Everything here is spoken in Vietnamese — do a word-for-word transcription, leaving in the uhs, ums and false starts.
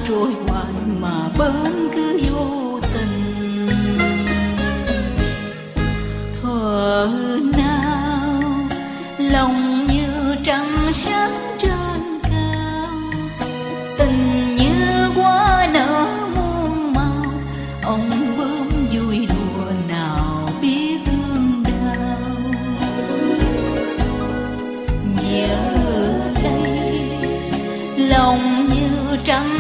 trôi hoài mà bên cứ vô tình. Thuở nào lòng như trăng sáng trên cao, tình như hoa nở muôn màu, ông bướm vui đùa nào biết thương đau. Giờ đây lòng như trăng